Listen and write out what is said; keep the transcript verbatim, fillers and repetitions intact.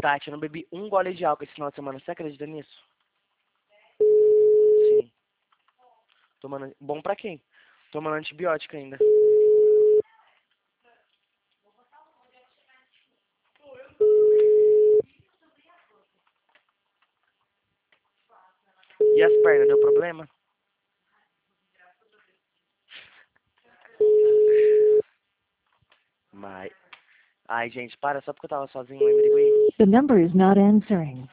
Tati, eu não bebi um gole de álcool esse final de semana. Você acredita nisso? Sim. Tomando... Bom pra quem? Tomando antibiótico ainda. E as pernas, deu problema? Mas... Ai, gente, para, só porque eu tava sozinho, lembrei. The number is not answering.